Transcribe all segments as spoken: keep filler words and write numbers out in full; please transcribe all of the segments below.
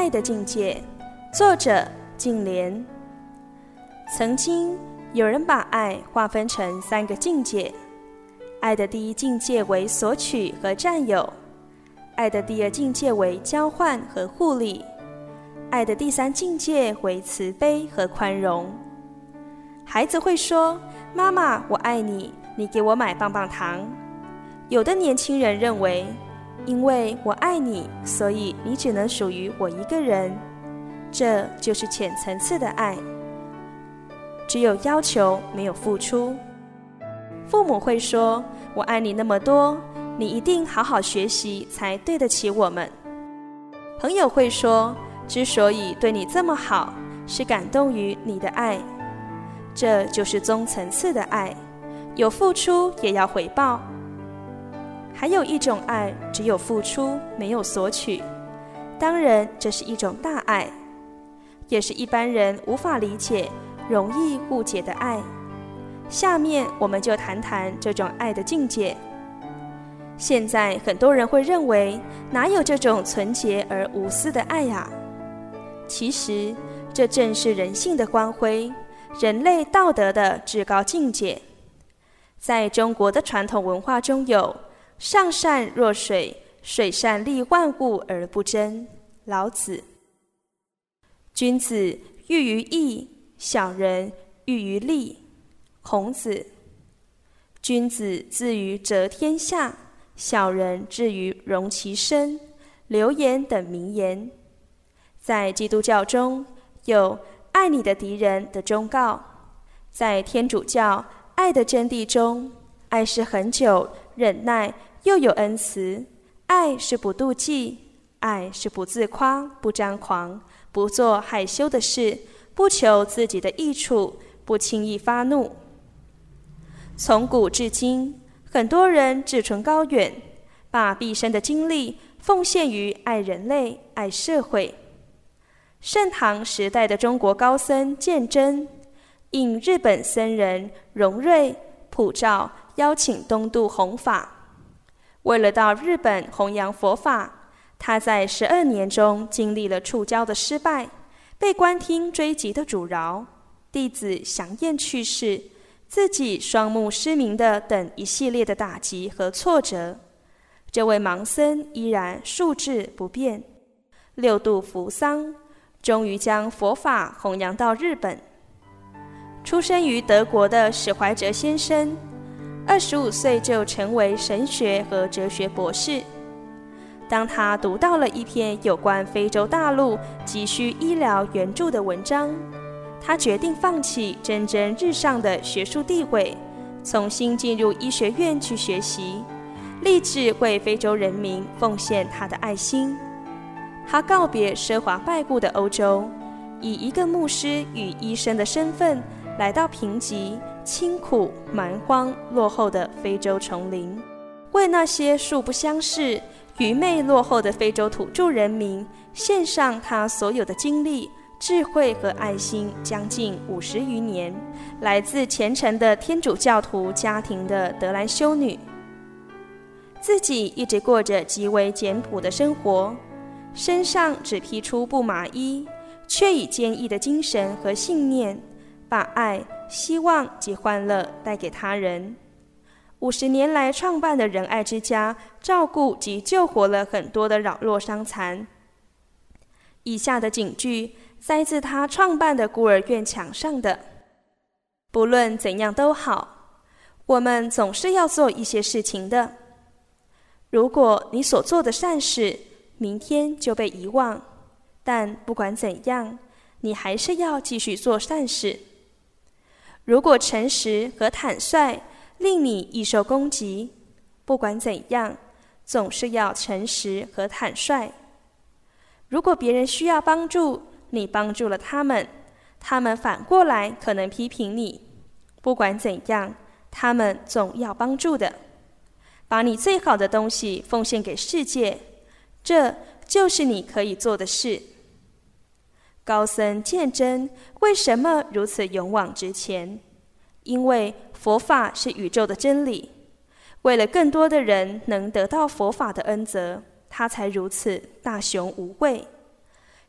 爱的境界》，作者净莲。曾经有人把爱划分成三个境界，爱的第一境界为索取和占有，爱的第二境界为交换和互利，爱的第三境界为慈悲和宽容。孩子会说：“妈妈，我爱你，你给我买棒棒糖。”有的年轻人认为，因为我爱你，所以你只能属于我一个人。这就是浅层次的爱，只有要求，没有付出。父母会说：“我爱你那么多，你一定好好学习才对得起我们。”朋友会说：“之所以对你这么好，是感动于你的爱。”这就是中层次的爱，有付出也要回报。还有一种爱，只有付出，没有索取。当然，这是一种大爱，也是一般人无法理解、容易误解的爱。下面我们就谈谈这种爱的境界。现在很多人会认为，哪有这种纯洁而无私的爱啊？其实，这正是人性的光辉，人类道德的至高境界。在中国的传统文化中有上善若水，水善利万物而不争，老子。君子喻于义，小人喻于利，孔子。君子自于则天下，小人至于容其身，流言等名言。在基督教中有爱你的敌人的忠告，在天主教爱的真谛中，爱是恒久、忍耐，又有恩慈。爱是不妒忌，爱是不自夸、不张狂，不做害羞的事，不求自己的益处，不轻易发怒。从古至今，很多人志存高远，把毕生的精力奉献于爱人类、爱社会。盛唐时代的中国高僧鉴真，应日本僧人荣瑞、普照邀请东渡弘法。为了到日本弘扬佛法，他在十二年中经历了触礁的失败，被官厅追击的阻挠，弟子祥彦去世，自己双目失明的等一系列的打击和挫折。这位盲僧依然素质不变，六度扶桑，终于将佛法弘扬到日本。出生于德国的史怀哲先生，二十五岁就成为神学和哲学博士。当他读到了一篇有关非洲大陆急需医疗援助的文章，他决定放弃蒸蒸日上的学术地位，重新进入医学院去学习，立志为非洲人民奉献他的爱心。他告别奢华败故的欧洲，以一个牧师与医生的身份来到贫瘠、清苦、蛮荒、落后的非洲丛林，为那些素不相识、愚昧落后的非洲土著人民献上他所有的精力、智慧和爱心，将近五十余年。来自虔诚的天主教徒家庭的德兰修女，自己一直过着极为简朴的生活，身上只披出布麻衣，却以坚毅的精神和信念，把爱、希望及欢乐带给他人。五十年来创办的仁爱之家，照顾及救活了很多的老弱伤残。以下的警句摘自他创办的孤儿院墙上的：不论怎样都好，我们总是要做一些事情的。如果你所做的善事明天就被遗忘，但不管怎样，你还是要继续做善事。如果诚实和坦率令你易受攻击，不管怎样，总是要诚实和坦率。如果别人需要帮助，你帮助了他们，他们反过来可能批评你，不管怎样，他们总要帮助的。把你最好的东西奉献给世界，这就是你可以做的事。高僧鉴真为什么如此勇往直前？因为佛法是宇宙的真理，为了更多的人能得到佛法的恩泽，他才如此大雄无畏。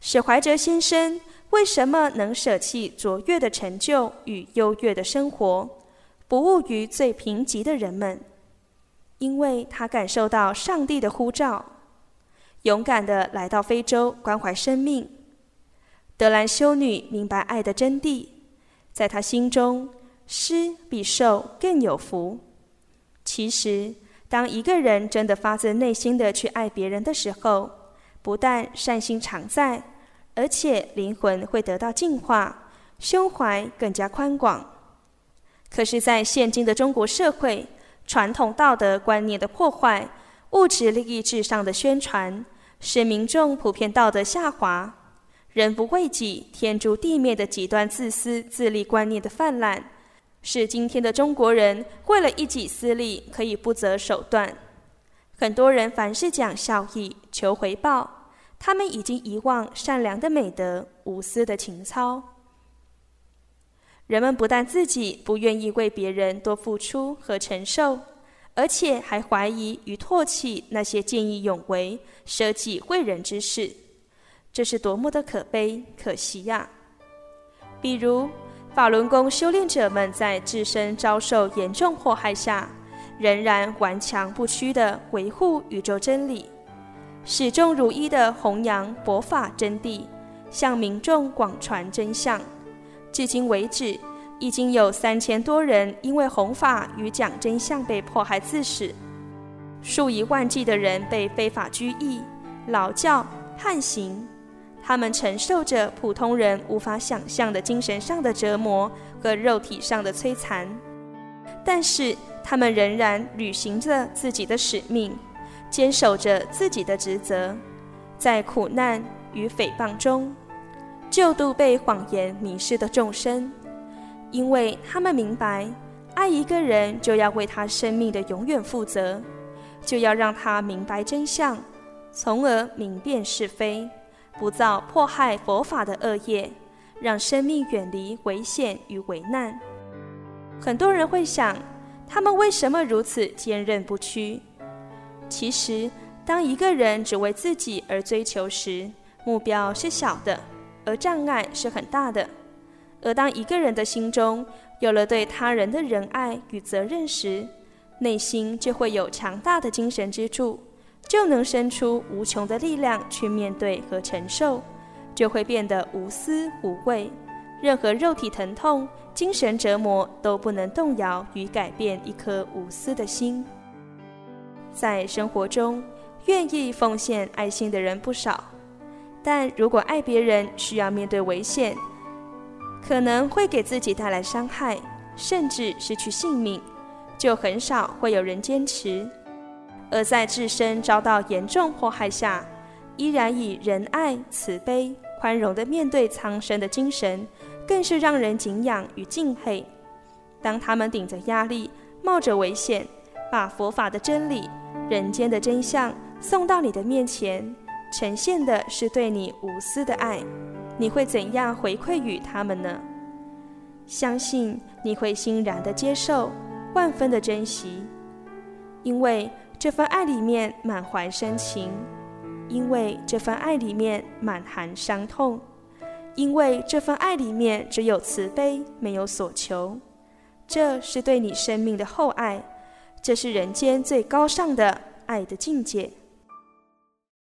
史怀哲先生为什么能舍弃卓越的成就与优越的生活，不误于最贫瘠的人们？因为他感受到上帝的呼召，勇敢地来到非洲关怀生命。德兰修女明白爱的真谛，在她心中，施比受更有福。其实，当一个人真的发自内心地去爱别人的时候，不但善心常在，而且灵魂会得到净化，胸怀更加宽广。可是在现今的中国社会，传统道德观念的破坏，物质利益至上的宣传，使民众普遍道德下滑，人不为己，天诛地灭的极端自私自利观念的泛滥，使今天的中国人为了一己私利可以不择手段。很多人凡事讲效益，求回报，他们已经遗忘善良的美德，无私的情操。人们不但自己不愿意为别人多付出和承受，而且还怀疑与唾弃那些见义勇为、舍己为人之事，这是多么的可悲可惜呀！比如法轮功修炼者们在自身遭受严重迫害下，仍然顽强不屈地维护宇宙真理，始终如一地弘扬佛法真谛，向民众广传真相。至今为止，已经有三千多人因为弘法与讲真相被迫害致死，数以万计的人被非法拘役、劳教、判刑。他们承受着普通人无法想象的精神上的折磨和肉体上的摧残，但是他们仍然履行着自己的使命，坚守着自己的职责，在苦难与诽谤中救度被谎言迷失的众生。因为他们明白，爱一个人就要为他生命的永远负责，就要让他明白真相，从而明辨是非，不造迫害佛法的恶业，让生命远离危险与危难。很多人会想，他们为什么如此坚韧不屈？其实，当一个人只为自己而追求时，目标是小的，而障碍是很大的。而当一个人的心中有了对他人的仁爱与责任时，内心就会有强大的精神支柱，就能生出无穷的力量去面对和承受，就会变得无私无畏，任何肉体疼痛、精神折磨都不能动摇与改变一颗无私的心。在生活中，愿意奉献爱心的人不少，但如果爱别人需要面对危险，可能会给自己带来伤害，甚至失去性命，就很少会有人坚持。而在自身遭到严重迫害下，依然以仁爱、慈悲、宽容地面对苍生的精神，更是让人敬仰与敬佩。当他们顶着压力，冒着危险，把佛法的真理、人间的真相送到你的面前，呈现的是对你无私的爱，你会怎样回馈于他们呢？相信你会欣然地接受，万分的珍惜，因为这份爱里面满怀深情，因为这份爱里面满含伤痛，因为这份爱里面只有慈悲，没有所求。这是对你生命的厚爱，这是人间最高尚的爱的境界。